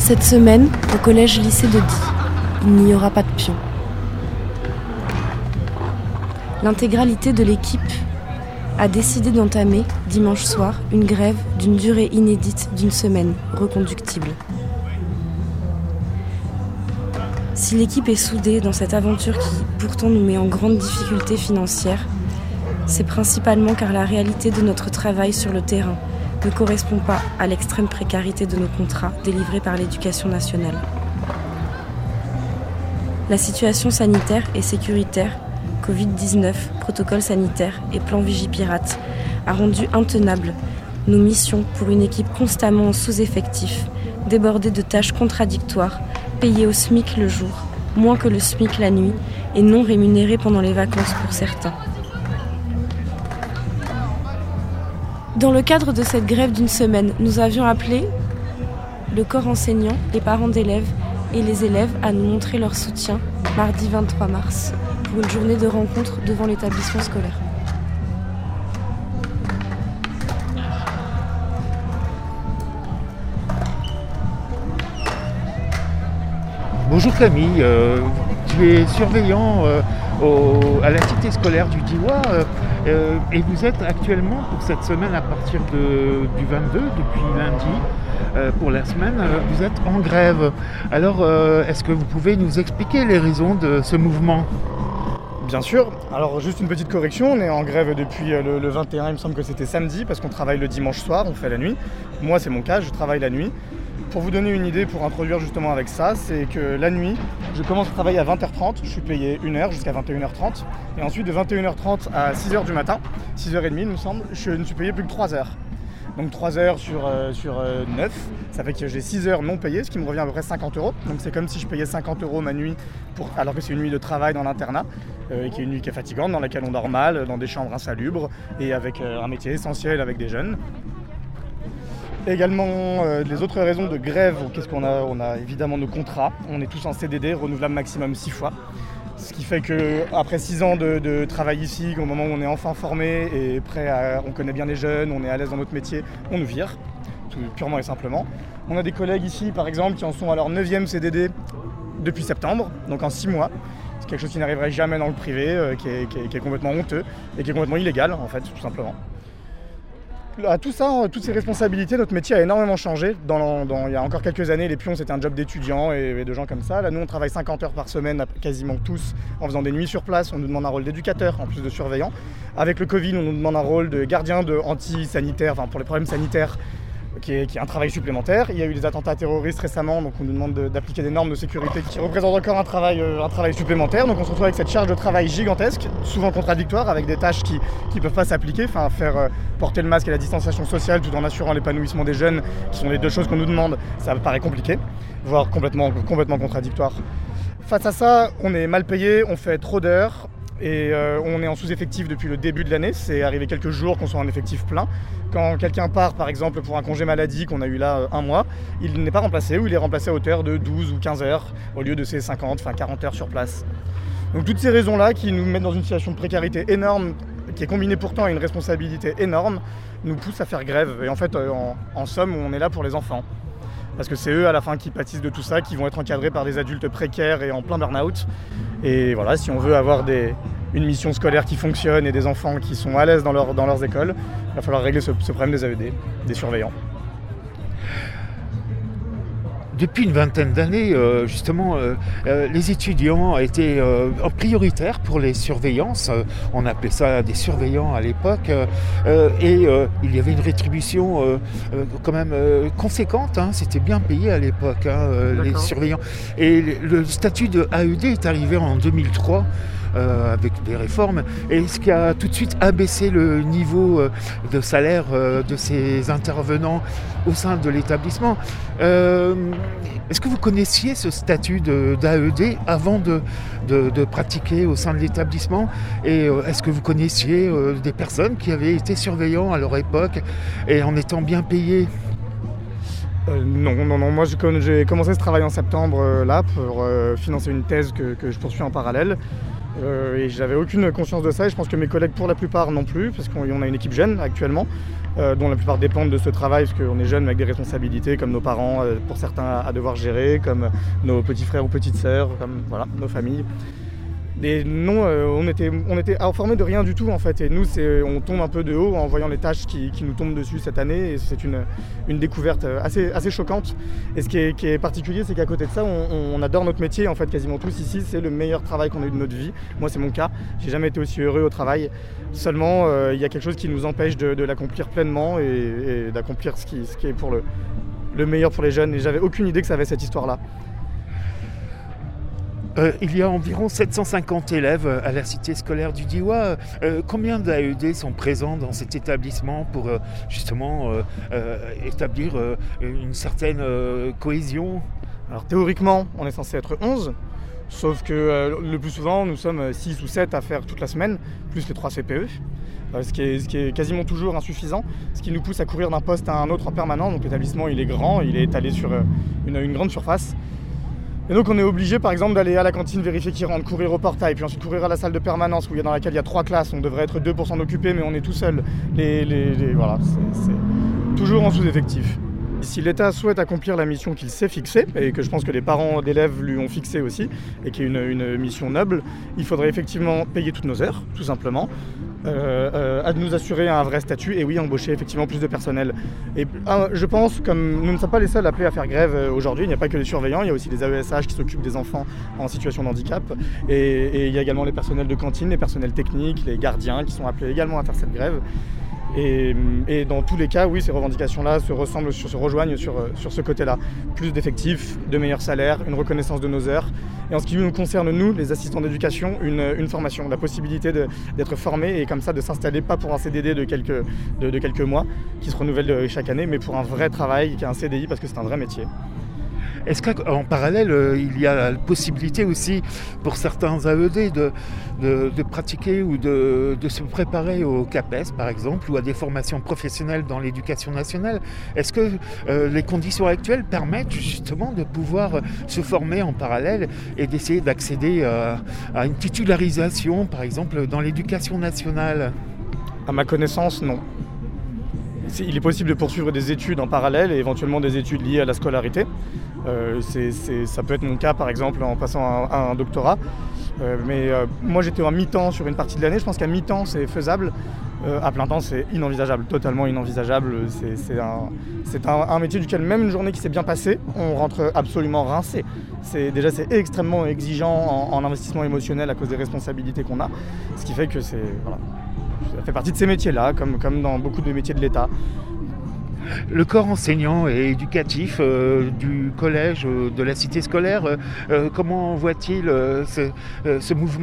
Cette semaine, au collège-lycée de Die, il n'y aura pas de pion. L'intégralité de l'équipe a décidé d'entamer, dimanche soir, une grève d'une durée inédite d'une semaine, reconductible. Si l'équipe est soudée dans cette aventure qui, pourtant, nous met en grande difficulté financière, c'est principalement car la réalité de notre travail sur le terrain ne correspond pas à l'extrême précarité de nos contrats délivrés par l'Éducation nationale. La situation sanitaire et sécuritaire, Covid-19, protocole sanitaire et plan Vigipirate, a rendu intenables nos missions pour une équipe constamment en sous-effectif, débordée de tâches contradictoires, payée au SMIC le jour, moins que le SMIC la nuit et non rémunérée pendant les vacances pour certains. Dans le cadre de cette grève d'une semaine, nous avions appelé le corps enseignant, les parents d'élèves et les élèves à nous montrer leur soutien mardi 23 mars pour une journée de rencontre devant l'établissement scolaire. Bonjour Camille, tu es surveillant à la cité scolaire du Diois et vous êtes actuellement pour cette semaine à partir du 22, depuis lundi, pour la semaine, vous êtes en grève. Alors est-ce que vous pouvez nous expliquer les raisons de ce mouvement ? Bien sûr. Alors juste une petite correction, on est en grève depuis le 21, il me semble que c'était samedi, parce qu'on travaille le dimanche soir, on fait la nuit. Moi c'est mon cas, je travaille la nuit. Pour vous donner une idée, pour introduire justement avec ça, c'est que la nuit, je commence à travailler à 20h30, je suis payé 1h jusqu'à 21h30, et ensuite de 21h30 à 6h du matin, 6h30 il me semble, je ne suis payé plus que 3 heures. Donc 3 heures sur 9, ça fait que j'ai 6 heures non payées, ce qui me revient à peu près 50 €. Donc c'est comme si je payais 50 € ma nuit, alors que c'est une nuit de travail dans l'internat, qui est une nuit qui est fatigante, dans laquelle on dort mal, dans des chambres insalubres, et avec un métier essentiel avec des jeunes. Également, les autres raisons de grève, qu'est-ce qu'on a ? On a évidemment nos contrats, on est tous en CDD, renouvelable maximum 6 fois. Ce qui fait qu'après 6 ans de travail ici, au moment où on est enfin formé et on connaît bien les jeunes, on est à l'aise dans notre métier, on nous vire, purement et simplement. On a des collègues ici, par exemple, qui en sont à leur 9e CDD depuis septembre, donc en 6 mois. C'est quelque chose qui n'arriverait jamais dans le privé, qui est complètement honteux et qui est complètement illégal, en fait, tout simplement. À tout ça, toutes ces responsabilités, notre métier a énormément changé. Il y a encore quelques années, les pions, c'était un job d'étudiants et de gens comme ça. Là, nous, on travaille 50 heures par semaine, quasiment tous, en faisant des nuits sur place. On nous demande un rôle d'éducateur, en plus de surveillant. Avec le Covid, on nous demande un rôle de gardien de anti-sanitaire, pour les problèmes sanitaires, qui est un travail supplémentaire. Il y a eu des attentats terroristes récemment, donc on nous demande d'appliquer des normes de sécurité qui représentent encore un travail supplémentaire. Donc on se retrouve avec cette charge de travail gigantesque, souvent contradictoire, avec des tâches qui ne peuvent pas s'appliquer. Porter le masque et la distanciation sociale tout en assurant l'épanouissement des jeunes, qui sont les deux choses qu'on nous demande, ça me paraît compliqué, voire complètement contradictoire. Face à ça, on est mal payé, on fait trop d'heures. Et on est en sous-effectif depuis le début de l'année, c'est arrivé quelques jours qu'on soit en effectif plein. Quand quelqu'un part par exemple pour un congé maladie qu'on a eu là 1 mois, il n'est pas remplacé ou il est remplacé à hauteur de 12 ou 15 heures au lieu de ses 40 heures sur place. Donc toutes ces raisons-là qui nous mettent dans une situation de précarité énorme, qui est combinée pourtant à une responsabilité énorme, nous poussent à faire grève. Et en fait, en somme, on est là pour les enfants. Parce que c'est eux à la fin qui pâtissent de tout ça, qui vont être encadrés par des adultes précaires et en plein burn-out. Et voilà, si on veut avoir une mission scolaire qui fonctionne et des enfants qui sont à l'aise dans leurs écoles, il va falloir régler ce problème des AED, des surveillants. Depuis une vingtaine d'années, justement, les étudiants étaient prioritaires pour les surveillances. On appelait ça des surveillants à l'époque. Et il y avait une rétribution quand même conséquente. C'était bien payé à l'époque, les surveillants. Et le statut de AED est arrivé en 2003. Avec des réformes, et ce qui a tout de suite abaissé le niveau de salaire de ces intervenants au sein de l'établissement. Est-ce que vous connaissiez ce statut d'AED avant de pratiquer au sein de l'établissement, et est-ce que vous connaissiez des personnes qui avaient été surveillants à leur époque et en étant bien payés ? Non. Moi, j'ai commencé ce travail en septembre pour financer une thèse que je poursuis en parallèle. Et j'avais aucune conscience de ça, et je pense que mes collègues pour la plupart non plus, parce qu'on a une équipe jeune actuellement, dont la plupart dépendent de ce travail, parce qu'on est jeunes avec des responsabilités, comme nos parents, pour certains à devoir gérer, comme nos petits frères ou petites sœurs, comme voilà, nos familles. Et non, on était informés de rien du tout en fait, et nous on tombe un peu de haut en voyant les tâches qui nous tombent dessus cette année, et c'est une découverte assez choquante. Et ce qui est particulier, c'est qu'à côté de ça, on adore notre métier en fait, quasiment tous ici. C'est le meilleur travail qu'on a eu de notre vie. Moi c'est mon cas, j'ai jamais été aussi heureux au travail. Seulement il y a quelque chose qui nous empêche de l'accomplir pleinement et d'accomplir ce qui est pour le meilleur pour les jeunes, et j'avais aucune idée que ça avait cette histoire-là. Il y a environ 750 élèves à la cité scolaire du Diois. Combien d'AED sont présents dans cet établissement pour justement établir une certaine cohésion ? Alors théoriquement, on est censé être 11, sauf que le plus souvent, nous sommes 6 ou 7 à faire toute la semaine, plus les 3 CPE. Ce qui est quasiment toujours insuffisant, ce qui nous pousse à courir d'un poste à un autre en permanence. Donc l'établissement il est grand, il est étalé sur une grande surface. Et donc on est obligé par exemple d'aller à la cantine vérifier qui rentre, courir au portail, puis ensuite courir à la salle de permanence dans laquelle il y a 3 classes, on devrait être 2 pour s'en occuper, mais on est tout seul. Voilà, c'est toujours en sous-effectif. Si l'État souhaite accomplir la mission qu'il s'est fixée, et que je pense que les parents d'élèves lui ont fixée aussi, et qui est une mission noble, il faudrait effectivement payer toutes nos heures, tout simplement, à nous assurer un vrai statut, et oui, embaucher effectivement plus de personnel. Et je pense, comme nous ne sommes pas les seuls appelés à faire grève aujourd'hui, il n'y a pas que les surveillants, il y a aussi les AESH qui s'occupent des enfants en situation de handicap, et il y a également les personnels de cantine, les personnels techniques, les gardiens qui sont appelés également à faire cette grève. Et dans tous les cas, oui, ces revendications-là se rejoignent sur ce côté-là. Plus d'effectifs, de meilleurs salaires, une reconnaissance de nos heures. Et en ce qui nous concerne, nous, les assistants d'éducation, une formation, la possibilité d'être formés et comme ça de s'installer, pas pour un CDD de quelques mois, qui se renouvelle chaque année, mais pour un vrai travail, qui est un CDI, parce que c'est un vrai métier. Est-ce qu'en parallèle, il y a la possibilité aussi pour certains AED de pratiquer ou de se préparer au CAPES, par exemple, ou à des formations professionnelles dans l'éducation nationale ? Est-ce que les conditions actuelles permettent justement de pouvoir se former en parallèle et d'essayer d'accéder à une titularisation, par exemple, dans l'éducation nationale ? À ma connaissance, non. Il est possible de poursuivre des études en parallèle et éventuellement des études liées à la scolarité. Ça peut être mon cas par exemple en passant à un doctorat. Mais moi j'étais en mi-temps sur une partie de l'année, je pense qu'à mi-temps c'est faisable. À plein temps c'est inenvisageable, totalement inenvisageable. C'est un métier duquel même une journée qui s'est bien passée, on rentre absolument rincé. C'est extrêmement exigeant en investissement émotionnel à cause des responsabilités qu'on a. Ce qui fait que ça fait partie de ces métiers-là, comme dans beaucoup de métiers de l'État. Le corps enseignant et éducatif du collège, de la cité scolaire, comment voit-il ce mouvement ?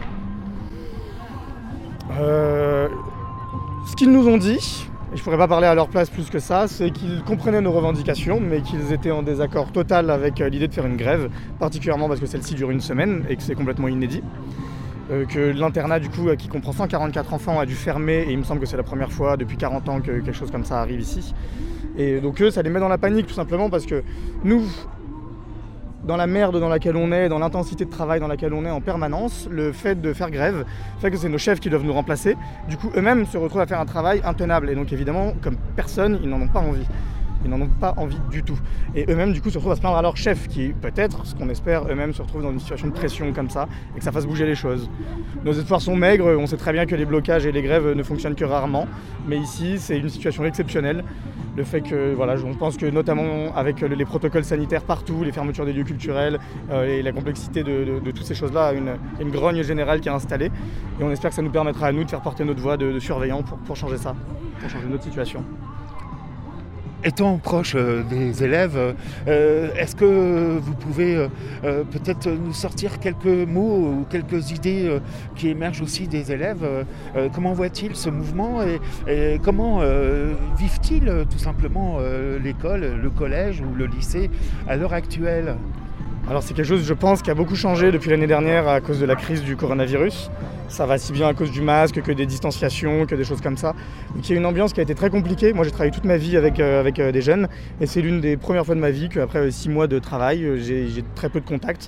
Ce qu'ils nous ont dit, et je ne pourrais pas parler à leur place plus que ça, c'est qu'ils comprenaient nos revendications, mais qu'ils étaient en désaccord total avec l'idée de faire une grève, particulièrement parce que celle-ci dure une semaine et que c'est complètement inédit. Que l'internat du coup qui comprend 144 enfants a dû fermer, et il me semble que c'est la première fois depuis 40 ans que quelque chose comme ça arrive ici. Et donc eux, ça les met dans la panique tout simplement parce que nous, dans la merde dans laquelle on est, dans l'intensité de travail dans laquelle on est en permanence, le fait de faire grève fait que c'est nos chefs qui doivent nous remplacer. Du coup, eux-mêmes se retrouvent à faire un travail intenable, et donc évidemment, comme personne, ils n'en ont pas envie. Ils n'en ont pas envie du tout. Et eux-mêmes, du coup, se retrouvent à se plaindre à leur chef, qui, peut-être, ce qu'on espère, eux-mêmes se retrouvent dans une situation de pression comme ça, et que ça fasse bouger les choses. Nos espoirs sont maigres, on sait très bien que les blocages et les grèves ne fonctionnent que rarement, mais ici, c'est une situation exceptionnelle. Le fait que, voilà, on pense que notamment avec les protocoles sanitaires partout, les fermetures des lieux culturels et la complexité de toutes ces choses-là, une grogne générale qui est installée. Et on espère que ça nous permettra à nous de faire porter notre voix de surveillants pour changer ça, pour changer notre situation. Étant proche des élèves, est-ce que vous pouvez peut-être nous sortir quelques mots ou quelques idées qui émergent aussi des élèves ? Comment voient-ils ce mouvement et comment vivent-ils tout simplement l'école, le collège ou le lycée à l'heure actuelle ? Alors c'est quelque chose, je pense, qui a beaucoup changé depuis l'année dernière à cause de la crise du coronavirus. Ça va si bien à cause du masque que des distanciations, que des choses comme ça. Donc il y a une ambiance qui a été très compliquée. Moi j'ai travaillé toute ma vie avec des jeunes, et c'est l'une des premières fois de ma vie qu'après 6 mois de travail, j'ai très peu de contacts.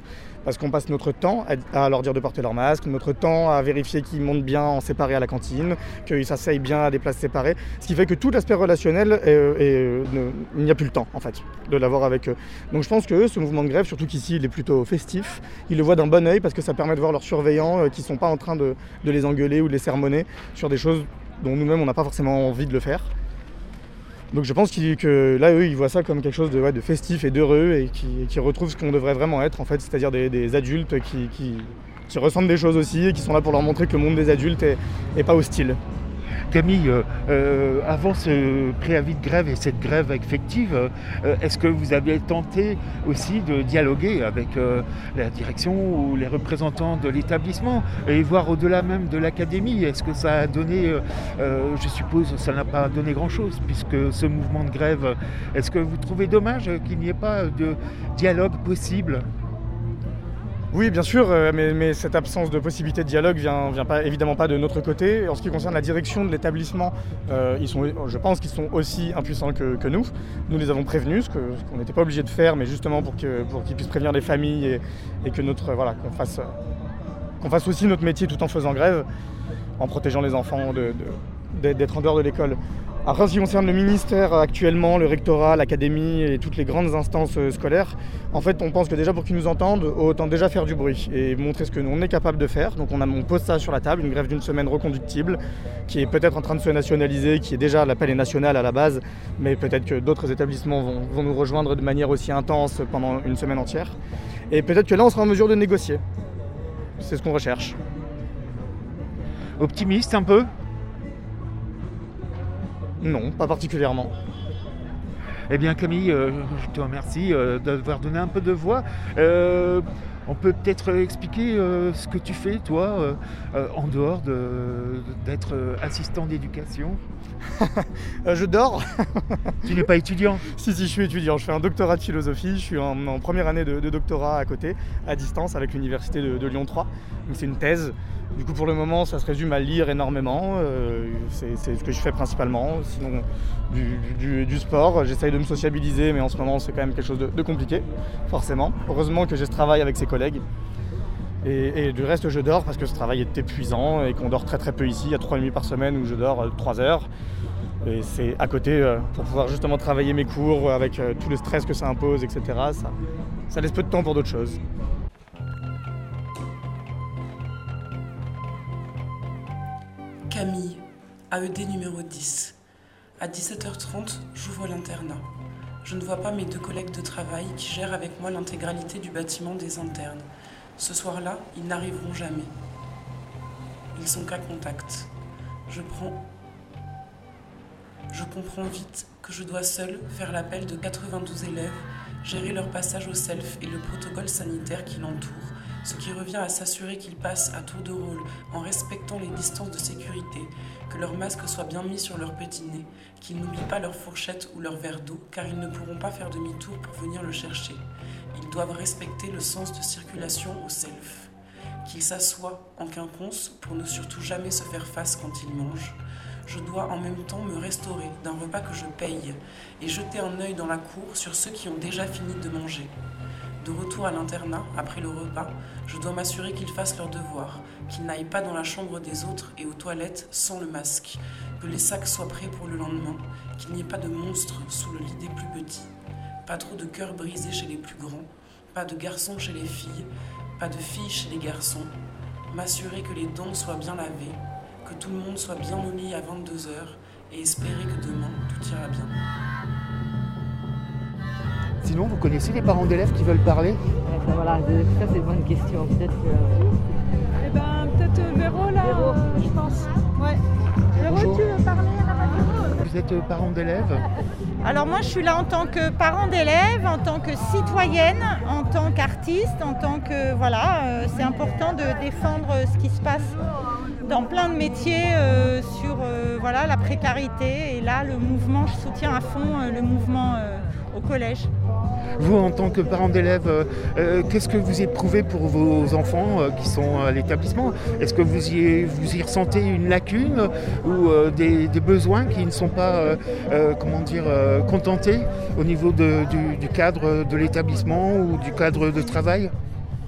parce qu'on passe notre temps à leur dire de porter leur masque, notre temps à vérifier qu'ils montent bien en séparé à la cantine, qu'ils s'asseyent bien à des places séparées, ce qui fait que tout l'aspect relationnel, il n'y a plus le temps en fait de l'avoir avec eux. Donc je pense que ce mouvement de grève, surtout qu'ici il est plutôt festif, ils le voient d'un bon œil parce que ça permet de voir leurs surveillants qui ne sont pas en train de les engueuler ou de les sermonner sur des choses dont nous-mêmes on n'a pas forcément envie de le faire. Donc je pense que là, eux, ils voient ça comme quelque chose de festif et d'heureux et qui retrouvent ce qu'on devrait vraiment être, en fait, c'est-à-dire des adultes qui ressentent des choses aussi et qui sont là pour leur montrer que le monde des adultes est pas hostile. Camille, avant ce préavis de grève et cette grève effective, est-ce que vous avez tenté aussi de dialoguer avec la direction ou les représentants de l'établissement et voir au-delà même de l'académie? Est-ce que ça a donné, je suppose ça n'a pas donné grand-chose puisque ce mouvement de grève, est-ce que vous trouvez dommage qu'il n'y ait pas de dialogue possible? Oui, bien sûr, mais cette absence de possibilité de dialogue vient évidemment pas de notre côté. En ce qui concerne la direction de l'établissement, je pense qu'ils sont aussi impuissants que nous. Nous les avons prévenus, ce qu'on n'était pas obligé de faire, mais justement pour qu'ils puissent prévenir les familles et que qu'on fasse aussi notre métier tout en faisant grève, en protégeant les enfants d'être en dehors de l'école. Après, en ce qui concerne le ministère actuellement, le rectorat, l'académie et toutes les grandes instances scolaires, en fait, on pense que déjà pour qu'ils nous entendent, autant déjà faire du bruit et montrer ce que nous on est capable de faire. Donc on pose ça sur la table, une grève d'une semaine reconductible, qui est peut-être en train de se nationaliser, qui est déjà, l'appel est national à la base, mais peut-être que d'autres établissements vont nous rejoindre de manière aussi intense pendant une semaine entière. Et peut-être que là, on sera en mesure de négocier. C'est ce qu'on recherche. Optimiste un peu ? Non, pas particulièrement. Eh bien Camille, je te remercie d'avoir donné un peu de voix. On peut peut-être expliquer ce que tu fais, toi, en dehors d'être assistant d'éducation. Je dors. Tu n'es pas étudiant? Si, je suis étudiant. Je fais un doctorat de philosophie. Je suis en première année de doctorat à côté, à distance, avec l'université de Lyon 3. Donc c'est une thèse. Du coup, pour le moment, ça se résume à lire énormément. C'est ce que je fais principalement. Sinon, du sport. J'essaye de me sociabiliser, mais en ce moment, c'est quand même quelque chose de compliqué, forcément. Heureusement que j'ai ce travail avec ses collègues. Et du reste, je dors parce que ce travail est épuisant et qu'on dort très très peu ici. Il y a 3 nuits par semaine où je dors 3 heures. Et c'est à côté pour pouvoir justement travailler mes cours avec tout le stress que ça impose, etc. Ça laisse peu de temps pour d'autres choses. Camille, AED numéro 10. À 17h30, j'ouvre l'internat. Je ne vois pas mes 2 collègues de travail qui gèrent avec moi l'intégralité du bâtiment des internes. Ce soir-là, ils n'arriveront jamais. Ils sont qu'à contact. Je comprends vite que je dois seule faire l'appel de 92 élèves, gérer leur passage au self et le protocole sanitaire qui l'entoure, ce qui revient à s'assurer qu'ils passent à tour de rôle en respectant les distances de sécurité, que leur masque soit bien mis sur leur petit nez, qu'ils n'oublient pas leur fourchette ou leur verre d'eau, car ils ne pourront pas faire demi-tour pour venir le chercher. Ils doivent respecter le sens de circulation au self. Qu'ils s'assoient en quinconce pour ne surtout jamais se faire face quand ils mangent. Je dois en même temps me restaurer d'un repas que je paye et jeter un œil dans la cour sur ceux qui ont déjà fini de manger. De retour à l'internat, après le repas, je dois m'assurer qu'ils fassent leurs devoirs, qu'ils n'aillent pas dans la chambre des autres et aux toilettes sans le masque, que les sacs soient prêts pour le lendemain, qu'il n'y ait pas de monstres sous le lit des plus petits, pas trop de cœurs brisés chez les plus grands, pas de garçons chez les filles, pas de filles chez les garçons, m'assurer que les dents soient bien lavées, que tout le monde soit bien au lit à 22h et espérer que demain tout ira bien. Sinon, vous connaissez les parents d'élèves qui veulent parler? Voilà, ça c'est une bonne question. Peut-être que... peut-être Véro là, Véro. Je pense. Ouais. Véro, Bonjour. Tu veux parler à la radio? Vous êtes parent d'élèves? Alors moi je suis là en tant que parent d'élève, en tant que citoyenne, en tant qu'artiste, en tant que... Voilà, c'est important de défendre ce qui se passe dans plein de métiers sur voilà, la précarité. Et là, le mouvement, je soutiens à fond le mouvement au collège. Vous, en tant que parent d'élèves, qu'est-ce que vous éprouvez pour vos enfants qui sont à l'établissement? Est-ce que vous y ressentez une lacune ou des besoins qui ne sont pas contentés au niveau du cadre de l'établissement ou du cadre de travail?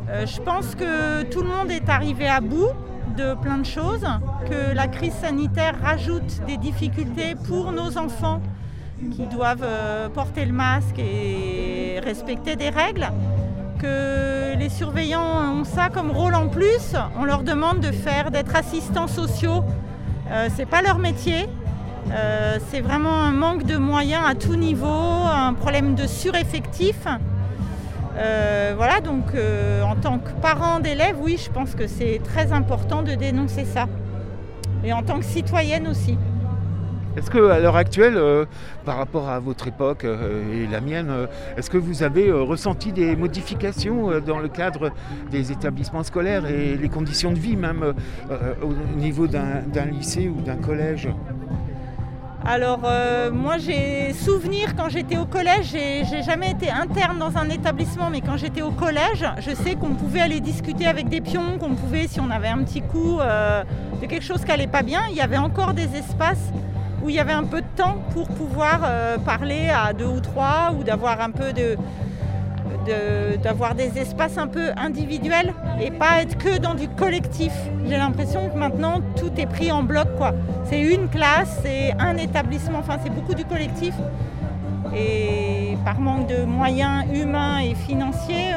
Je pense que tout le monde est arrivé à bout de plein de choses, que la crise sanitaire rajoute des difficultés pour nos enfants qui doivent porter le masque et respecter des règles, que les surveillants ont ça comme rôle en plus. On leur demande d'être assistants sociaux. C'est pas leur métier. C'est vraiment un manque de moyens à tout niveau, un problème de sureffectif. Voilà, donc en tant que parent d'élèves, oui, je pense que c'est très important de dénoncer ça. Et en tant que citoyenne aussi. Est-ce qu'à l'heure actuelle, par rapport à votre époque et la mienne, est-ce que vous avez ressenti des modifications dans le cadre des établissements scolaires et les conditions de vie même au niveau d'un lycée ou d'un collège ? Alors moi j'ai souvenir quand j'étais au collège, j'ai jamais été interne dans un établissement, mais quand j'étais au collège, je sais qu'on pouvait aller discuter avec des pions, qu'on pouvait, si on avait un petit coup de quelque chose qui allait pas bien, il y avait encore des espaces où il y avait un peu de temps pour pouvoir parler à 2 ou 3 ou d'avoir un peu d'avoir des espaces un peu individuels et pas être que dans du collectif. J'ai l'impression que maintenant tout est pris en bloc, quoi. C'est une classe, c'est un établissement, enfin c'est beaucoup du collectif. Et par manque de moyens humains et financiers,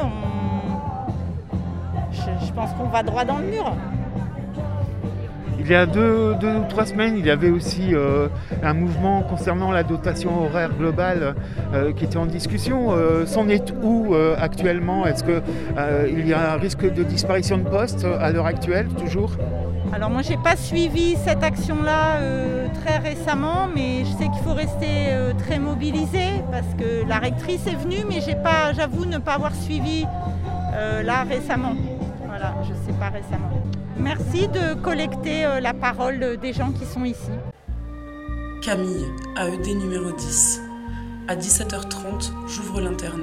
je pense qu'on va droit dans le mur. Il y a 2 ou 3 semaines, il y avait aussi un mouvement concernant la dotation horaire globale qui était en discussion. C'en est où actuellement ? Est-ce qu'il y a un risque de disparition de postes à l'heure actuelle, toujours ? Alors moi, je n'ai pas suivi cette action-là très récemment, mais je sais qu'il faut rester très mobilisé parce que la rectrice est venue, mais j'avoue ne pas avoir suivi là récemment. Voilà, je ne sais pas récemment. Merci de collecter la parole des gens qui sont ici. Camille, AED numéro 10. À 17h30, j'ouvre l'internat.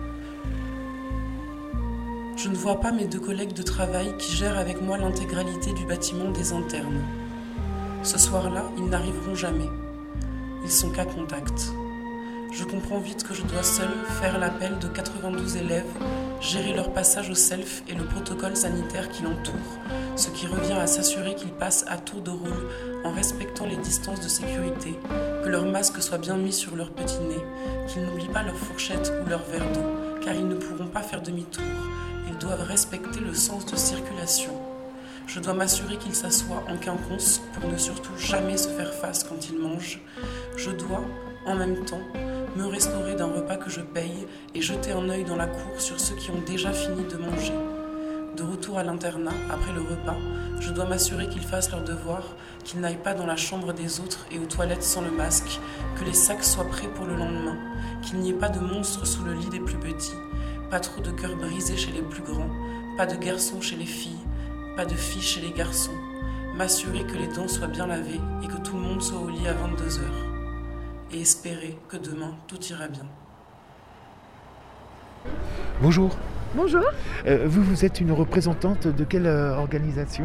Je ne vois pas mes 2 collègues de travail qui gèrent avec moi l'intégralité du bâtiment des internes. Ce soir-là, ils n'arriveront jamais. Ils sont qu'à contact. Je comprends vite que je dois seule faire l'appel de 92 élèves, gérer leur passage au self et le protocole sanitaire qui l'entoure, ce qui revient à s'assurer qu'ils passent à tour de rôle en respectant les distances de sécurité, que leur masque soit bien mis sur leur petit nez, qu'ils n'oublient pas leur fourchette ou leur verre d'eau, car ils ne pourront pas faire demi-tour. Ils doivent respecter le sens de circulation. Je dois m'assurer qu'ils s'assoient en quinconce pour ne surtout jamais se faire face quand ils mangent. Je dois, en même temps, me restaurer d'un repas que je paye et jeter un œil dans la cour sur ceux qui ont déjà fini de manger. De retour à l'internat, après le repas, je dois m'assurer qu'ils fassent leurs devoirs, qu'ils n'aillent pas dans la chambre des autres et aux toilettes sans le masque, que les sacs soient prêts pour le lendemain, qu'il n'y ait pas de monstres sous le lit des plus petits, pas trop de cœurs brisés chez les plus grands, pas de garçons chez les filles, pas de filles chez les garçons, m'assurer que les dents soient bien lavées et que tout le monde soit au lit à 22h. Et espérer que demain, tout ira bien. Bonjour. Bonjour. Vous êtes une représentante de quelle organisation ?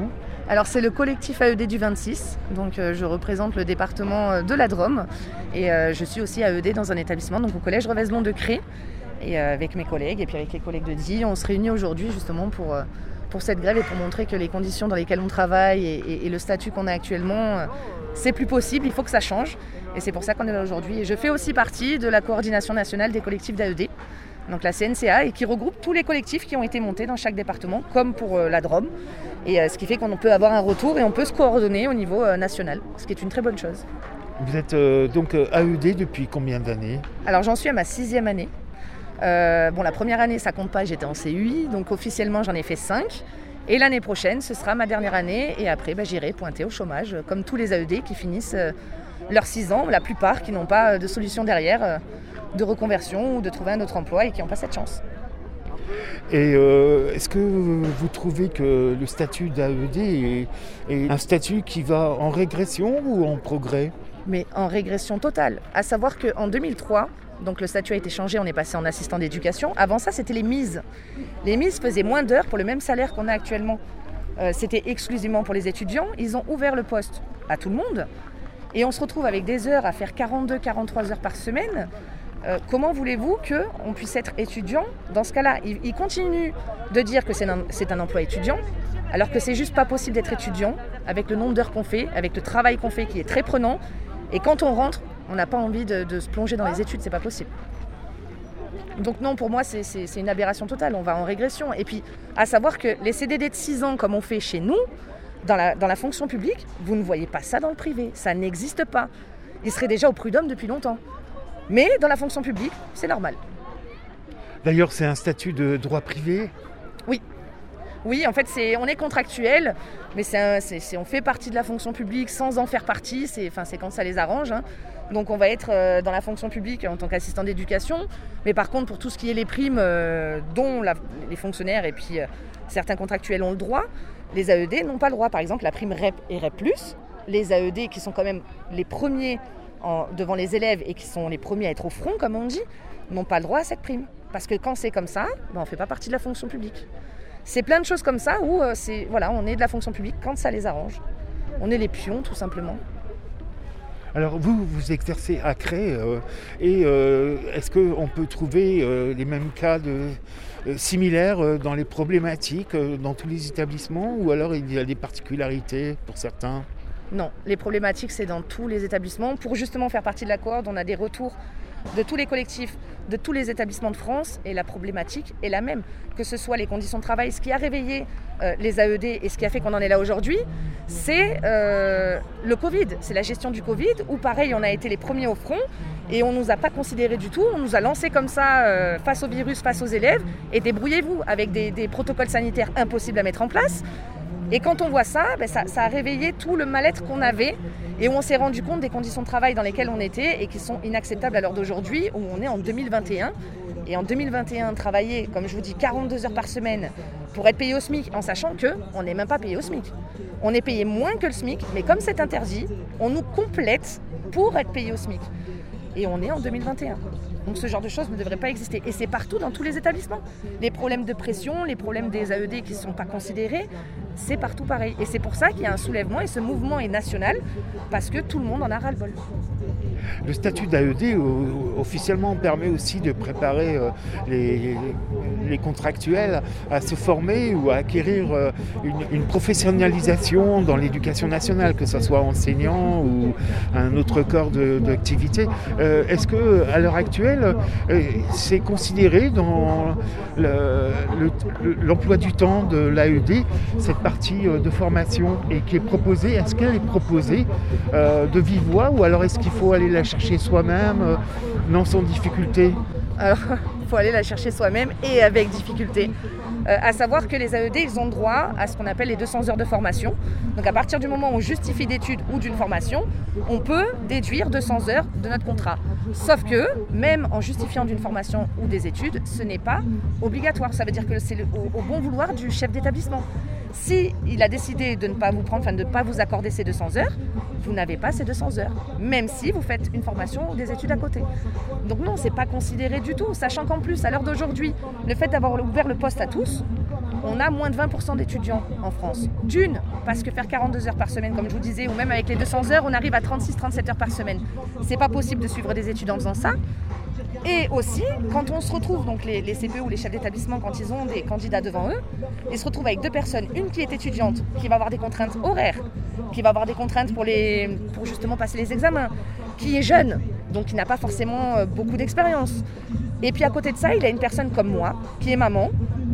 Alors c'est le collectif AED du 26, donc je représente le département de la Drôme et je suis aussi AED dans un établissement, donc au collège Reveselon de Cré. Et avec mes collègues et puis avec les collègues de Die, on se réunit aujourd'hui justement pour cette grève et pour montrer que les conditions dans lesquelles on travaille et le statut qu'on a actuellement, c'est plus possible, il faut que ça change. Et c'est pour ça qu'on est là aujourd'hui. Et je fais aussi partie de la coordination nationale des collectifs d'AED, donc la CNCA, et qui regroupe tous les collectifs qui ont été montés dans chaque département, comme pour la Drôme. Et ce qui fait qu'on peut avoir un retour et on peut se coordonner au niveau national, ce qui est une très bonne chose. Vous êtes donc AED depuis combien d'années ? Alors j'en suis à ma 6e année. La première année ça compte pas, j'étais en CUI, donc officiellement j'en ai fait 5. Et l'année prochaine, ce sera ma dernière année et après j'irai pointer au chômage, comme tous les AED qui finissent leurs 6 ans, la plupart qui n'ont pas de solution derrière, de reconversion ou de trouver un autre emploi et qui n'ont pas cette chance. Et est-ce que vous trouvez que le statut d'AED est un statut qui va en régression ou en progrès ? Mais en régression totale, à savoir qu'en 2003, donc le statut a été changé, on est passé en assistant d'éducation. Avant ça, c'était les mises. Les mises faisaient moins d'heures pour le même salaire qu'on a actuellement. C'était exclusivement pour les étudiants. Ils ont ouvert le poste à tout le monde. Et on se retrouve avec des heures à faire 42-43 heures par semaine. Comment voulez-vous qu'on puisse être étudiant dans ce cas-là ? Ils continuent de dire que c'est un emploi étudiant, alors que c'est juste pas possible d'être étudiant avec le nombre d'heures qu'on fait, avec le travail qu'on fait qui est très prenant. Et quand on rentre, on n'a pas envie de se plonger dans les études, c'est pas possible. Donc non, pour moi, c'est une aberration totale, on va en régression. Et puis, à savoir que les CDD de 6 ans, comme on fait chez nous, dans la fonction publique, vous ne voyez pas ça dans le privé, ça n'existe pas. Ils seraient déjà au prud'homme depuis longtemps. Mais dans la fonction publique, c'est normal. D'ailleurs, c'est un statut de droit privé ? Oui, en fait, on est contractuel, mais on fait partie de la fonction publique sans en faire partie, c'est quand ça les arrange. Hein. Donc on va être dans la fonction publique en tant qu'assistant d'éducation, mais par contre pour tout ce qui est les primes dont les fonctionnaires et puis certains contractuels ont le droit, les AED n'ont pas le droit. Par exemple la prime REP et REP+, les AED qui sont quand même les premiers devant les élèves et qui sont les premiers à être au front, comme on dit, n'ont pas le droit à cette prime. Parce que quand c'est comme ça, on ne fait pas partie de la fonction publique. C'est plein de choses comme ça où on est de la fonction publique quand ça les arrange. On est les pions tout simplement. Alors vous exercez à Cré est-ce qu'on peut trouver les mêmes cas similaires dans les problématiques dans tous les établissements ou alors il y a des particularités pour certains ? Non, les problématiques c'est dans tous les établissements. Pour justement faire partie de la cohorte, on a des retours de tous les collectifs, de tous les établissements de France et la problématique est la même. Que ce soit les conditions de travail, ce qui a réveillé les AED et ce qui a fait qu'on en est là aujourd'hui, c'est le Covid, c'est la gestion du Covid où pareil on a été les premiers au front et on ne nous a pas considérés du tout, on nous a lancé comme ça face au virus, face aux élèves et débrouillez-vous avec des protocoles sanitaires impossibles à mettre en place. Et quand on voit ça, ça a réveillé tout le mal-être qu'on avait et où on s'est rendu compte des conditions de travail dans lesquelles on était et qui sont inacceptables à l'heure d'aujourd'hui où on est en 2021. Et en 2021, travailler, comme je vous dis, 42 heures par semaine pour être payé au SMIC en sachant qu'on n'est même pas payé au SMIC. On est payé moins que le SMIC, mais comme c'est interdit, on nous complète pour être payé au SMIC. Et on est en 2021. Donc ce genre de choses ne devrait pas exister. Et c'est partout dans tous les établissements. Les problèmes de pression, les problèmes des AED qui ne sont pas considérés, c'est partout pareil. Et c'est pour ça qu'il y a un soulèvement et ce mouvement est national parce que tout le monde en a ras-le-bol. Le statut d'AED officiellement permet aussi de préparer les contractuels à se former ou à acquérir une professionnalisation dans l'éducation nationale, que ce soit enseignant ou un autre corps d'activité. Est-ce qu'à l'heure actuelle, c'est considéré dans l'emploi du temps de l'AED, cette partie de formation et qui est proposée, est-ce qu'elle est proposée de vive voix ou alors est-ce qu'il faut aller la chercher soi-même, non sans difficulté ? Alors, il faut aller la chercher soi-même et avec difficulté. À savoir que les AED, ils ont droit à ce qu'on appelle les 200 heures de formation. Donc à partir du moment où on justifie d'études ou d'une formation, on peut déduire 200 heures de notre contrat. Sauf que, même en justifiant d'une formation ou des études, ce n'est pas obligatoire. Ça veut dire que c'est au bon vouloir du chef d'établissement. Si il a décidé de ne pas vous prendre, de ne pas vous accorder ces 200 heures, vous n'avez pas ces 200 heures, même si vous faites une formation ou des études à côté. Donc non, c'est pas considéré du tout, sachant qu'en plus, à l'heure d'aujourd'hui, le fait d'avoir ouvert le poste à tous, on a moins de 20% d'étudiants en France. D'une, parce que faire 42 heures par semaine, comme je vous disais, ou même avec les 200 heures, on arrive à 36-37 heures par semaine. C'est pas possible de suivre des études en faisant ça. Et aussi, quand on se retrouve, donc les CPE ou les chefs d'établissement, quand ils ont des candidats devant eux, ils se retrouvent avec deux personnes. Une qui est étudiante, qui va avoir des contraintes horaires, qui va avoir des contraintes pour justement passer les examens, qui est jeune, donc qui n'a pas forcément beaucoup d'expérience. Et puis à côté de ça, il a une personne comme moi, qui est maman,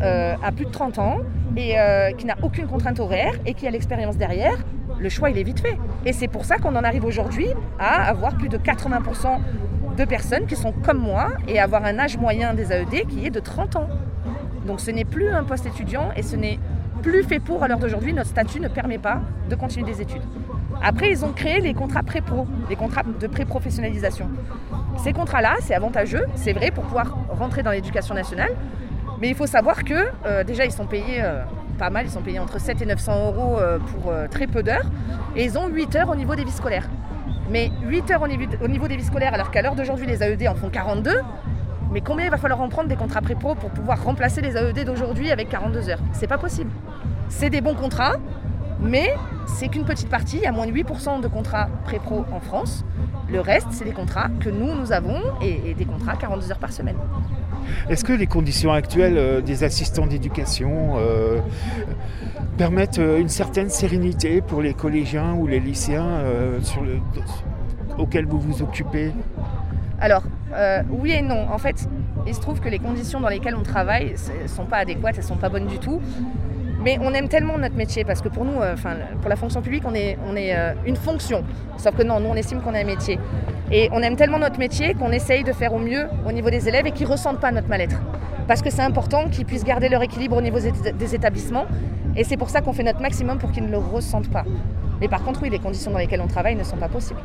à plus de 30 ans, et qui n'a aucune contrainte horaire, et qui a l'expérience derrière. Le choix, il est vite fait. Et c'est pour ça qu'on en arrive aujourd'hui à avoir plus de 80% de personnes qui sont comme moi et avoir un âge moyen des AED qui est de 30 ans. Donc ce n'est plus un poste étudiant et ce n'est plus fait pour, à l'heure d'aujourd'hui, notre statut ne permet pas de continuer des études. Après, ils ont créé les contrats pré-pro, les contrats de pré-professionnalisation. Ces contrats-là, c'est avantageux, c'est vrai, pour pouvoir rentrer dans l'éducation nationale, mais il faut savoir que déjà, ils sont payés pas mal, ils sont payés entre 7 et 900 euros pour très peu d'heures, et ils ont 8 heures au niveau des vies scolaires. Mais 8 heures au niveau des vies scolaires, alors qu'à l'heure d'aujourd'hui, les AED en font 42, mais combien il va falloir en prendre des contrats pré-pro pour pouvoir remplacer les AED d'aujourd'hui avec 42 heures ? C'est pas possible. C'est des bons contrats, Mais c'est qu'une petite partie, il y a moins de 8% de contrats pré-pro en France. Le reste, c'est des contrats que nous avons et des contrats 42 heures par semaine. Est-ce que les conditions actuelles des assistants d'éducation permettent une certaine sérénité pour les collégiens ou les lycéens auxquels vous vous occupez ? Alors, oui et non. En fait, il se trouve que les conditions dans lesquelles on travaille ne sont pas adéquates, elles ne sont pas bonnes du tout. Mais on aime tellement notre métier parce que pour nous, pour la fonction publique, on est une fonction. Sauf que non, nous on estime qu'on est un métier. Et on aime tellement notre métier qu'on essaye de faire au mieux au niveau des élèves et qu'ils ne ressentent pas notre mal-être. Parce que c'est important qu'ils puissent garder leur équilibre au niveau des établissements. Et c'est pour ça qu'on fait notre maximum pour qu'ils ne le ressentent pas. Mais par contre, oui, les conditions dans lesquelles on travaille ne sont pas possibles.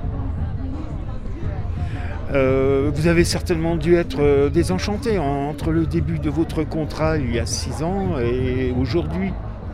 Vous avez certainement dû être désenchanté entre le début de votre contrat il y a 6 ans et aujourd'hui.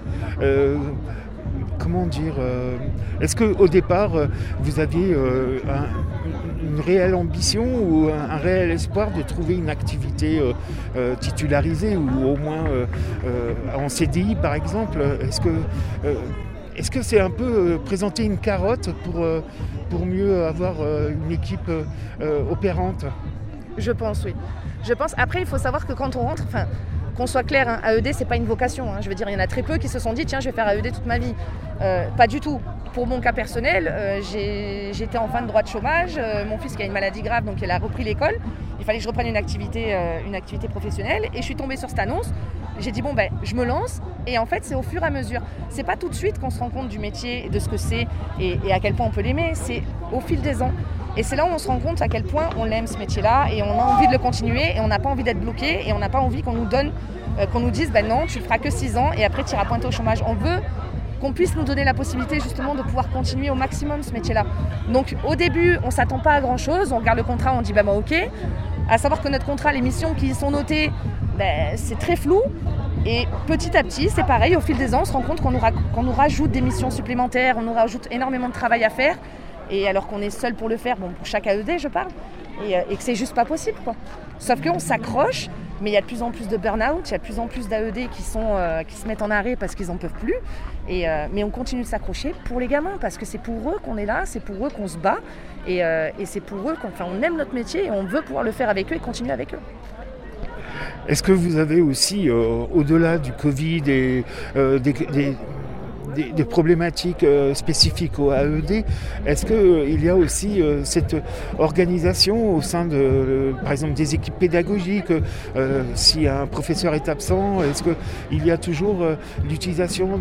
Comment dire est-ce qu'au départ, vous aviez une réelle ambition ou un réel espoir de trouver une activité titularisée ou au moins en CDI par exemple ? Est-ce que c'est un peu présenter une carotte pour mieux avoir une équipe opérante ? Je pense, oui. Après, il faut savoir que quand on rentre, qu'on soit clair, hein, AED, c'est pas une vocation. Je veux dire, il y en a très peu qui se sont dit, tiens, je vais faire AED toute ma vie. Pas du tout. Pour mon cas personnel, j'étais en fin de droit de chômage. Mon fils qui a une maladie grave, donc il a repris l'école. Il fallait que je reprenne une activité professionnelle. Et je suis tombée sur cette annonce. J'ai dit, je me lance. Et en fait, c'est au fur et à mesure. C'est pas tout de suite qu'on se rend compte du métier, de ce que c'est et à quel point on peut l'aimer. C'est au fil des ans. Et c'est là où on se rend compte à quel point on l'aime ce métier-là et on a envie de le continuer et on n'a pas envie d'être bloqué et on n'a pas envie qu'on nous dise non, tu ne feras que 6 ans et après tu iras pointer au chômage. On veut qu'on puisse nous donner la possibilité justement de pouvoir continuer au maximum ce métier-là. Donc au début, on ne s'attend pas à grand-chose, on regarde le contrat, on dit ok. À savoir que notre contrat, les missions qui y sont notées, c'est très flou. Et petit à petit, c'est pareil, au fil des ans, on se rend compte qu'on nous rajoute des missions supplémentaires, on nous rajoute énormément de travail à faire. Et alors qu'on est seul pour le faire, pour chaque AED je parle, et que c'est juste pas possible quoi. Sauf qu'on s'accroche, mais il y a de plus en plus de burn-out, il y a de plus en plus d'AED qui se mettent en arrêt parce qu'ils n'en peuvent plus. Mais on continue de s'accrocher pour les gamins, parce que c'est pour eux qu'on est là, c'est pour eux qu'on se bat, et c'est pour eux on aime notre métier et on veut pouvoir le faire avec eux et continuer avec eux. Est-ce que vous avez aussi, au-delà du Covid et des problématiques spécifiques au AED, est-ce qu'il y a aussi cette organisation au sein par exemple des équipes pédagogiques, si un professeur est absent, est-ce qu'il y a toujours l'utilisation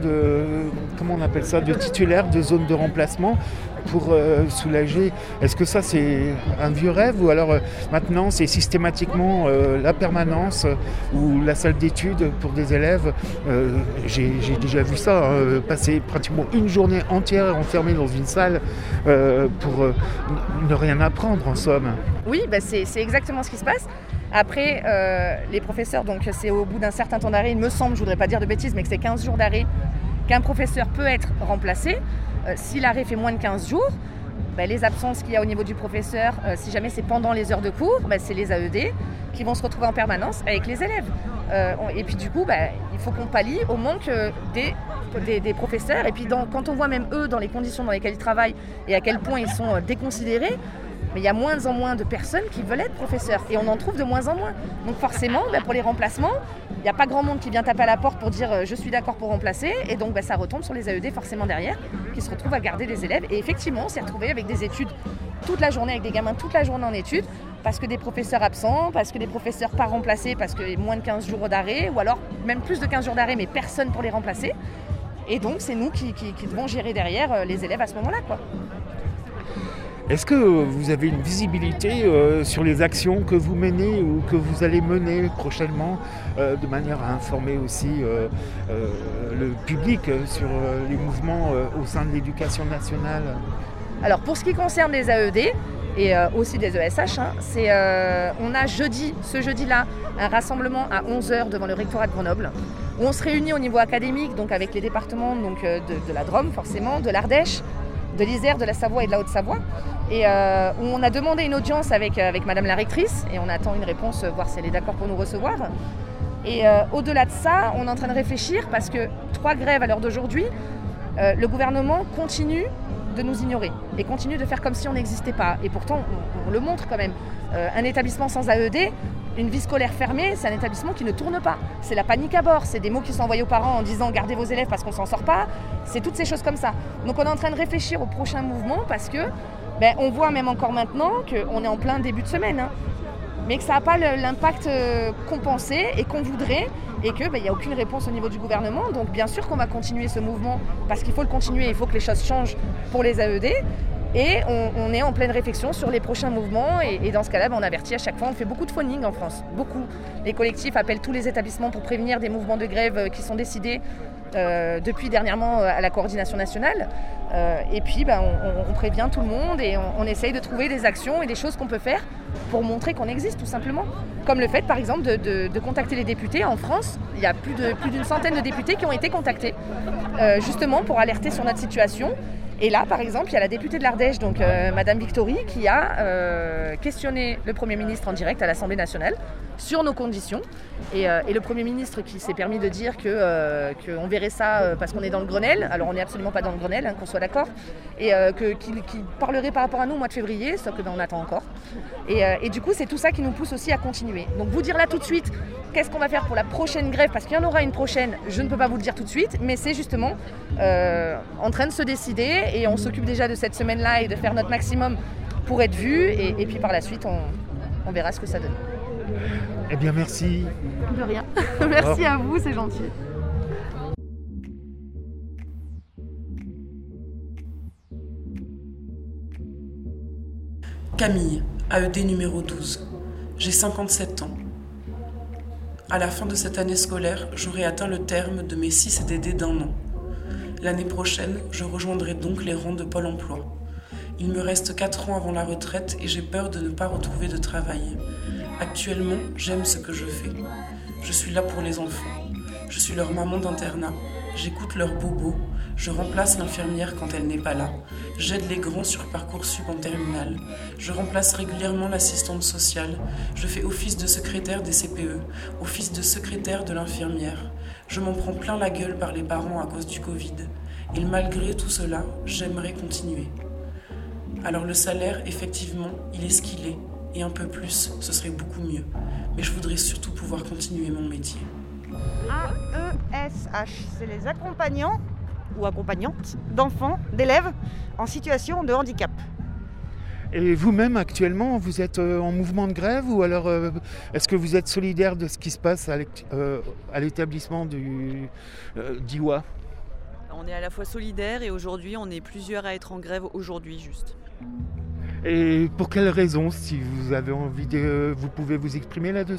de titulaires, de zones de remplacement pour soulager? Est-ce que ça c'est un vieux rêve ou alors maintenant c'est systématiquement la permanence ou la salle d'études pour des élèves? J'ai déjà vu ça, passer pratiquement une journée entière enfermé dans une salle pour ne rien apprendre en somme. Oui, c'est exactement ce qui se passe. Après, les professeurs, donc c'est au bout d'un certain temps d'arrêt, il me semble, je ne voudrais pas dire de bêtises, mais que c'est 15 jours d'arrêt qu'un professeur peut être remplacé. Si l'arrêt fait moins de 15 jours, les absences qu'il y a au niveau du professeur, si jamais c'est pendant les heures de cours, c'est les AED qui vont se retrouver en permanence avec les élèves. Et puis du coup, il faut qu'on pallie au manque des professeurs. Et puis quand on voit même eux, dans les conditions dans lesquelles ils travaillent et à quel point ils sont déconsidérés, mais il y a moins en moins de personnes qui veulent être professeurs et on en trouve de moins en moins. Donc forcément, pour les remplacements, il n'y a pas grand monde qui vient taper à la porte pour dire je suis d'accord pour remplacer, et donc ça retombe sur les AED forcément derrière qui se retrouvent à garder des élèves. Et effectivement, on s'est retrouvé avec des études toute la journée, avec des gamins toute la journée en études, parce que des professeurs absents, parce que des professeurs pas remplacés, parce que moins de 15 jours d'arrêt, ou alors même plus de 15 jours d'arrêt, mais personne pour les remplacer. Et donc c'est nous qui devons gérer derrière les élèves à ce moment-là, quoi. Est-ce que vous avez une visibilité sur les actions que vous menez ou que vous allez mener prochainement de manière à informer aussi le public sur les mouvements au sein de l'éducation nationale ? Alors pour ce qui concerne les AED et aussi des ESH, on a ce jeudi-là un rassemblement à 11h devant le rectorat de Grenoble où on se réunit au niveau académique, donc avec les départements de la Drôme forcément, de l'Ardèche, de l'Isère, de la Savoie et de la Haute-Savoie, et où on a demandé une audience avec Madame la rectrice, et on attend une réponse, voir si elle est d'accord pour nous recevoir. Et au-delà de ça, on est en train de réfléchir, parce que 3 grèves à l'heure d'aujourd'hui, le gouvernement continue de nous ignorer et continue de faire comme si on n'existait pas. Et pourtant, on le montre quand même. Un établissement sans AED, une vie scolaire fermée, c'est un établissement qui ne tourne pas. C'est la panique à bord, c'est des mots qui sont envoyés aux parents en disant « gardez vos élèves parce qu'on ne s'en sort pas ». C'est toutes ces choses comme ça. Donc on est en train de réfléchir au prochain mouvement parce que on voit même encore maintenant qu'on est en plein début de semaine, mais que ça n'a pas l'impact qu'on pensait et qu'on voudrait, et qu'il n'y a aucune réponse au niveau du gouvernement. Donc bien sûr qu'on va continuer ce mouvement, parce qu'il faut le continuer, il faut que les choses changent pour les AED, et on est en pleine réflexion sur les prochains mouvements, et dans ce cas-là, on avertit à chaque fois, on fait beaucoup de phoning en France, beaucoup. Les collectifs appellent tous les établissements pour prévenir des mouvements de grève qui sont décidés depuis dernièrement à la coordination nationale. Et puis on prévient tout le monde et on essaye de trouver des actions et des choses qu'on peut faire pour montrer qu'on existe tout simplement. Comme le fait par exemple de contacter les députés en France. Il y a plus d'une centaine de députés qui ont été contactés justement pour alerter sur notre situation. Et là par exemple il y a la députée de l'Ardèche, donc Madame Victory, qui a questionné le Premier ministre en direct à l'Assemblée nationale sur nos conditions. Et le Premier ministre qui s'est permis de dire qu'on verrait ça parce qu'on est dans le Grenelle. Alors on n'est absolument pas dans le Grenelle, qu'on soit d'accord. Et qu'il parlerait par rapport à nous au mois de février, sauf que on attend encore. Et du coup c'est tout ça qui nous pousse aussi à continuer. Donc vous dire là tout de suite qu'est-ce qu'on va faire pour la prochaine grève, parce qu'il y en aura une prochaine, je ne peux pas vous le dire tout de suite, mais c'est justement en train de se décider, et on s'occupe déjà de cette semaine-là et de faire notre maximum pour être vu, et puis par la suite on verra ce que ça donne. Eh bien merci. De rien. Merci à vous, c'est gentil. Camille, AED numéro 12. J'ai 57 ans. À la fin de cette année scolaire, j'aurai atteint le terme de mes 6 CDD d'1 an. L'année prochaine, je rejoindrai donc les rangs de Pôle emploi. Il me reste 4 ans avant la retraite et j'ai peur de ne pas retrouver de travail. Actuellement, j'aime ce que je fais. Je suis là pour les enfants. Je suis leur maman d'internat. J'écoute leurs bobos. Je remplace l'infirmière quand elle n'est pas là. J'aide les grands sur Parcoursup en terminale. Je remplace régulièrement l'assistante sociale. Je fais office de secrétaire des CPE, office de secrétaire de l'infirmière. Je m'en prends plein la gueule par les parents à cause du Covid. Et malgré tout cela, j'aimerais continuer. Alors le salaire, effectivement, il est ce qu'il est. Et un peu plus, ce serait beaucoup mieux. Mais je voudrais surtout pouvoir continuer mon métier. AESH, c'est les accompagnants ou accompagnantes d'enfants, d'élèves en situation de handicap. Et vous-même, actuellement, vous êtes en mouvement de grève, ou alors est-ce que vous êtes solidaire de ce qui se passe à l'établissement d'Iwa ? On est à la fois solidaire et aujourd'hui, on est plusieurs à être en grève aujourd'hui juste. Et pour quelles raisons, si vous avez envie vous pouvez vous exprimer là-dessus ?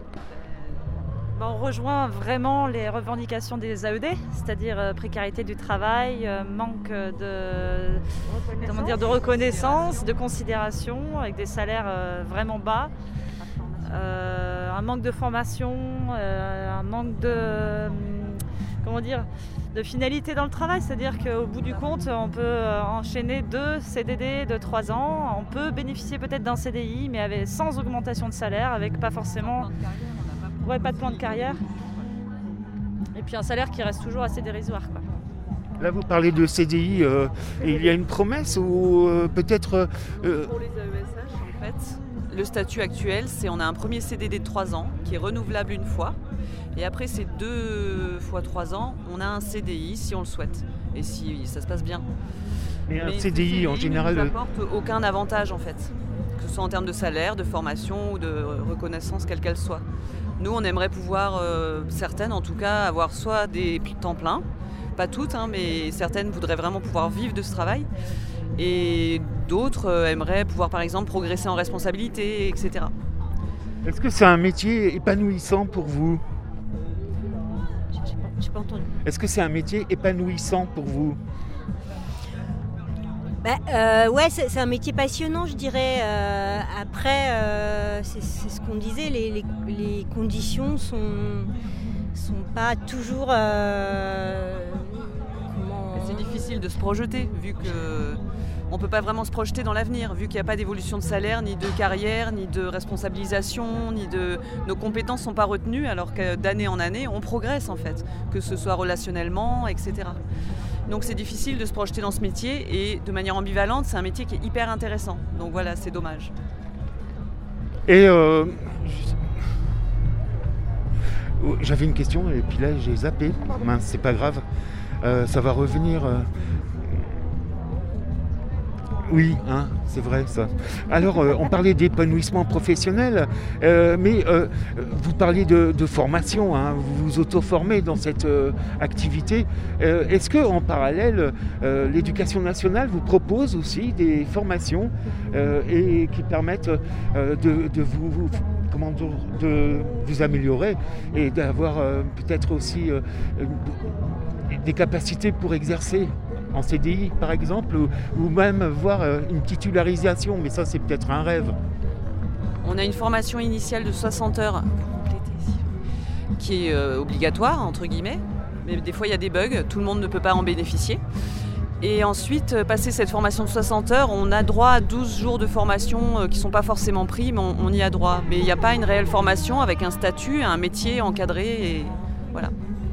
On rejoint vraiment les revendications des AED, c'est-à-dire précarité du travail, manque de reconnaissance, de considération, avec des salaires vraiment bas, un manque de formation, un manque de finalité dans le travail, c'est-à-dire qu'au bout du compte, on peut enchaîner 2 CDD de 3 ans, on peut bénéficier peut-être d'un CDI, mais sans augmentation de salaire, avec pas forcément... pas de plan de carrière, et puis un salaire qui reste toujours assez dérisoire, quoi. Là, vous parlez de CDI, il y a une promesse ou peut-être... Pour les AESH, en fait, le statut actuel, c'est on a un premier CDD de 3 ans qui est renouvelable une fois, et après ces 2 fois 3 ans, on a un CDI si on le souhaite, et si ça se passe bien. Mais un CDI en général... ne nous apporte aucun avantage, en fait, que ce soit en termes de salaire, de formation ou de reconnaissance, quelle qu'elle soit. Nous, on aimerait pouvoir, certaines en tout cas, avoir soit des temps pleins, pas toutes, mais certaines voudraient vraiment pouvoir vivre de ce travail. Et d'autres aimeraient pouvoir, par exemple, progresser en responsabilité, etc. Est-ce que c'est un métier épanouissant pour vous ? J'ai pas entendu. Est-ce que c'est un métier épanouissant pour vous ? Ouais, c'est un métier passionnant, je dirais. Après, c'est ce qu'on disait, les conditions sont pas toujours... C'est difficile de se projeter, vu qu'on ne peut pas vraiment se projeter dans l'avenir, vu qu'il n'y a pas d'évolution de salaire, ni de carrière, ni de responsabilisation, nos compétences ne sont pas retenues, alors que d'année en année, on progresse en fait, que ce soit relationnellement, etc. Donc c'est difficile de se projeter dans ce métier et de manière ambivalente, c'est un métier qui est hyper intéressant. Donc voilà, c'est dommage. Et j'avais une question et puis là j'ai zappé. Mince, c'est pas grave. Ça va revenir. Oui, hein, c'est vrai ça. Alors, on parlait d'épanouissement professionnel, mais vous parliez de formation, hein, vous vous auto-formez dans cette activité. Est-ce qu'en parallèle, l'Éducation nationale vous propose aussi des formations et qui permettent de vous améliorer et d'avoir peut-être aussi des capacités pour exercer en CDI par exemple, ou même voir une titularisation, mais ça c'est peut-être un rêve. On a une formation initiale de 60 heures qui est obligatoire, entre guillemets, mais des fois il y a des bugs, tout le monde ne peut pas en bénéficier. Et ensuite, passer cette formation de 60 heures, on a droit à 12 jours de formation qui ne sont pas forcément pris, mais on y a droit. Mais il n'y a pas une réelle formation avec un statut, un métier encadré, et voilà.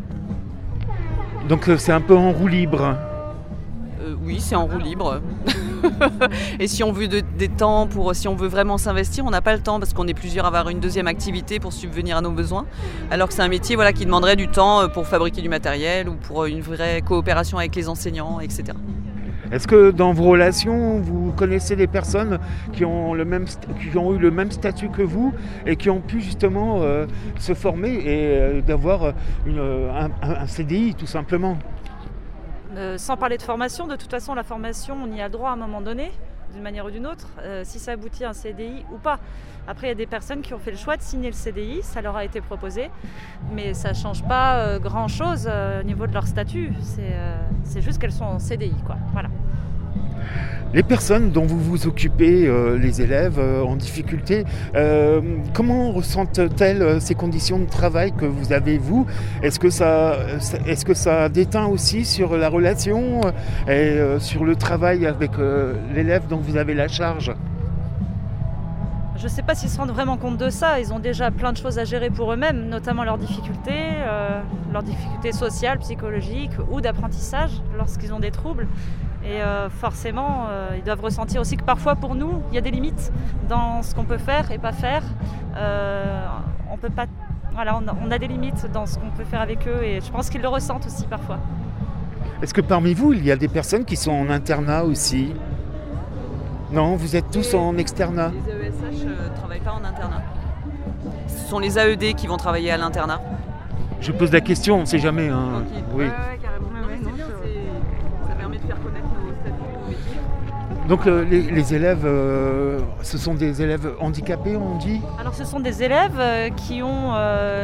Donc c'est un peu en roue libre. Oui, c'est en roue libre. Et si on veut des temps, si on veut vraiment s'investir, on n'a pas le temps parce qu'on est plusieurs à avoir une deuxième activité pour subvenir à nos besoins. Alors que c'est un métier qui demanderait du temps pour fabriquer du matériel ou pour une vraie coopération avec les enseignants, etc. Est-ce que dans vos relations, vous connaissez des personnes qui ont eu le même statut que vous et qui ont pu justement se former et d'avoir un CDI tout simplement ? Sans parler de formation, de toute façon la formation on y a droit à un moment donné, d'une manière ou d'une autre, si ça aboutit à un CDI ou pas. Après il y a des personnes qui ont fait le choix de signer le CDI, ça leur a été proposé, mais ça ne change pas grand chose au niveau de leur statut, c'est juste qu'elles sont en CDI, quoi. Voilà. Les personnes dont vous vous occupez, les élèves en difficulté, comment ressentent-elles ces conditions de travail que vous avez, vous ? Est-ce que ça déteint aussi sur la relation et sur le travail avec l'élève dont vous avez la charge ? Je ne sais pas s'ils se rendent vraiment compte de ça. Ils ont déjà plein de choses à gérer pour eux-mêmes, notamment leurs difficultés sociales, psychologiques ou d'apprentissage lorsqu'ils ont des troubles. Et forcément, ils doivent ressentir aussi que parfois pour nous, il y a des limites dans ce qu'on peut faire et pas faire. On peut pas, on a des limites dans ce qu'on peut faire avec eux et je pense qu'ils le ressentent aussi parfois. Est-ce que parmi vous, il y a des personnes qui sont en internat aussi ? Non, vous êtes tous en externat. Les AESH ne travaillent pas en internat. Ce sont les AED qui vont travailler à l'internat. Je pose la question, on ne sait jamais. Hein. Okay. Oui. Ouais, carrément. C'est bien, ça permet de faire connaître nos statuts, nos métiers. Donc les élèves, ce sont des élèves handicapés, on dit ? Alors ce sont des élèves qui ont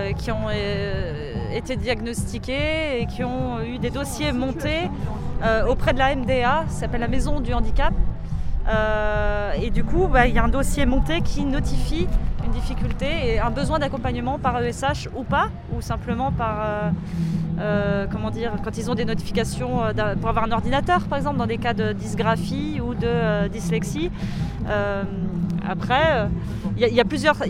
été diagnostiqués et qui ont eu des dossiers montés auprès de la MDA, ça s'appelle la Maison du Handicap. Et du coup, il y a un dossier monté qui notifie une difficulté et un besoin d'accompagnement par ESH ou pas, ou simplement par, quand ils ont des notifications pour avoir un ordinateur, par exemple, dans des cas de dysgraphie ou de dyslexie. Après, il y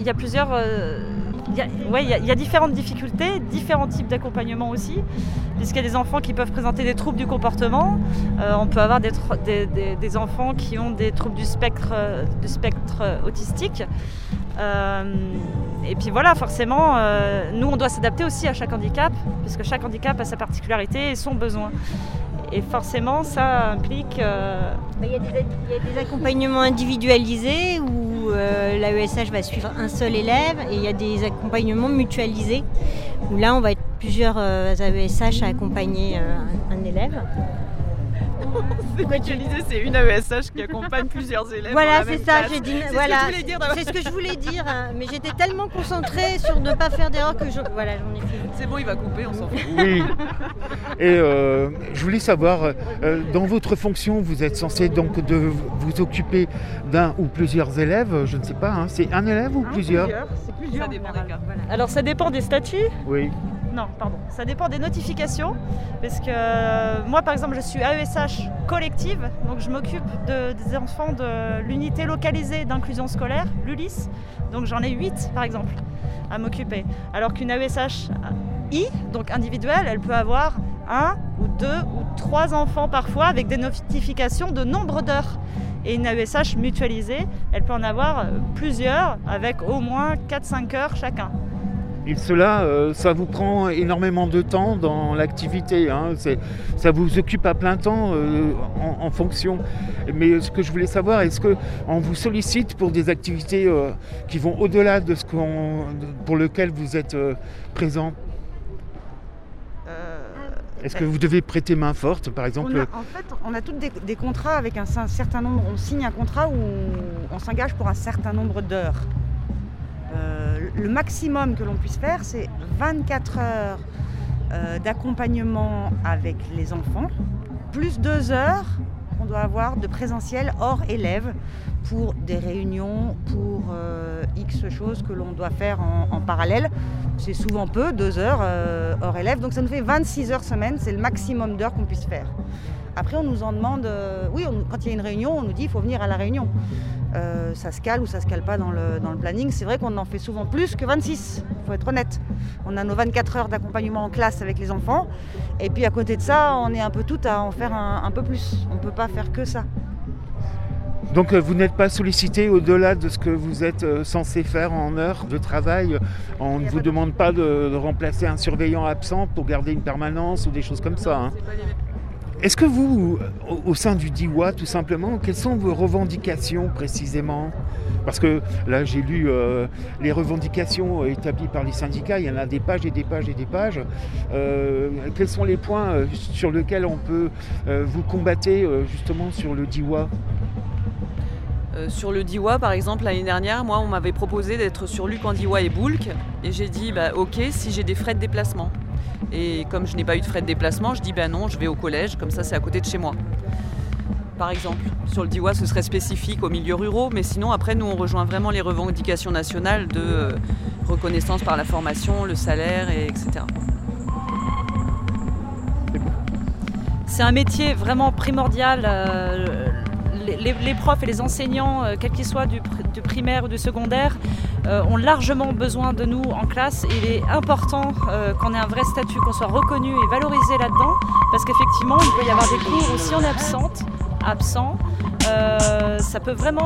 a différentes difficultés, différents types d'accompagnement aussi, puisqu'il y a des enfants qui peuvent présenter des troubles du comportement. On peut avoir des enfants qui ont des troubles du spectre autistique. Et puis voilà, forcément, nous on doit s'adapter aussi à chaque handicap, puisque chaque handicap a sa particularité et son besoin. Et forcément, ça implique... Il y a des accompagnements individualisés où l'AESH va suivre un seul élève et il y a des accompagnements mutualisés où là, on va être plusieurs AESH à accompagner un élève. C'est mutualisé, c'est une AESH qui accompagne plusieurs élèves. Voilà, dans la même c'est ça, classe. j'ai dit. C'est voilà, c'est ce que je voulais dire, mais j'étais tellement concentrée sur ne pas faire d'erreur que voilà, j'en ai fait. C'est bon, il va couper, on s'en fout. Oui. Et je voulais savoir, dans votre fonction, vous êtes censé donc de vous occuper d'un ou plusieurs élèves, je ne sais pas, hein, c'est un élève ou plusieurs ? C'est plusieurs. Ça dépend des cas. Voilà. Alors ça dépend des statuts. Oui. Non, pardon. Ça dépend des notifications. Parce que moi, par exemple, je suis AESH collective. Donc, je m'occupe des enfants de l'unité localisée d'inclusion scolaire, l'ULIS. Donc, j'en ai 8, par exemple, à m'occuper. Alors qu'une AESH I, donc individuelle, elle peut avoir 1 ou 2 ou 3 enfants parfois avec des notifications de nombre d'heures. Et une AESH mutualisée, elle peut en avoir plusieurs avec au moins 4-5 heures chacun. Et cela, ça vous prend énormément de temps dans l'activité, hein. Ça vous occupe à plein temps en fonction. Mais ce que je voulais savoir, est-ce qu'on vous sollicite pour des activités qui vont au-delà de pour lequel vous êtes présent ? Est-ce que vous devez prêter main forte, par exemple ? On a tous des contrats avec un certain nombre. On signe un contrat où on s'engage pour un certain nombre d'heures. Le maximum que l'on puisse faire, c'est 24 heures d'accompagnement avec les enfants, plus 2 heures qu'on doit avoir de présentiel hors élèves pour des réunions, pour X choses que l'on doit faire en parallèle. C'est souvent peu, 2 heures hors élèves, donc ça nous fait 26 heures semaine, c'est le maximum d'heures qu'on puisse faire. Après, on nous en demande, quand il y a une réunion, on nous dit qu'il faut venir à la réunion. Ça se cale ou ça se cale pas dans le planning. C'est vrai qu'on en fait souvent plus que 26, il faut être honnête. On a nos 24 heures d'accompagnement en classe avec les enfants. Et puis à côté de ça, on est un peu toutes à en faire un peu plus. On ne peut pas faire que ça. Donc vous n'êtes pas sollicité au-delà de ce que vous êtes censé faire en heures de travail. On ne vous demande pas de remplacer un surveillant absent pour garder une permanence ou des choses comme ça, hein. Est-ce que vous, au sein du DIWA, tout simplement, quelles sont vos revendications précisément ? Parce que là, j'ai lu les revendications établies par les syndicats, il y en a des pages et des pages et des pages. Quels sont les points sur lesquels on peut vous combattre justement sur le DIWA ? Sur le DIWA, par exemple, l'année dernière, moi, on m'avait proposé d'être sur Luc en DIWA et Boulk. Et j'ai dit, ok, si j'ai des frais de déplacement. Et comme je n'ai pas eu de frais de déplacement, je dis non, je vais au collège, comme ça c'est à côté de chez moi. Par exemple, sur le DIWA, ce serait spécifique aux milieux ruraux, mais sinon après nous on rejoint vraiment les revendications nationales de reconnaissance par la formation, le salaire, etc. C'est un métier vraiment primordial. Les profs et les enseignants, quels qu'ils soient du primaire ou du secondaire, ont largement besoin de nous en classe. Il est important qu'on ait un vrai statut, qu'on soit reconnu et valorisé là-dedans, parce qu'effectivement, il peut y avoir des cours où si on est absent, ça peut vraiment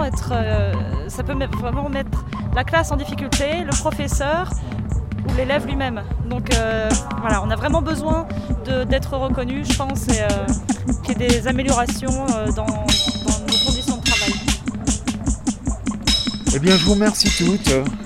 mettre la classe en difficulté, le professeur ou l'élève lui-même. Donc voilà, on a vraiment besoin d'être reconnu, je pense, et qu'il y ait des améliorations dans nos conditions de travail. Eh bien, je vous remercie toutes.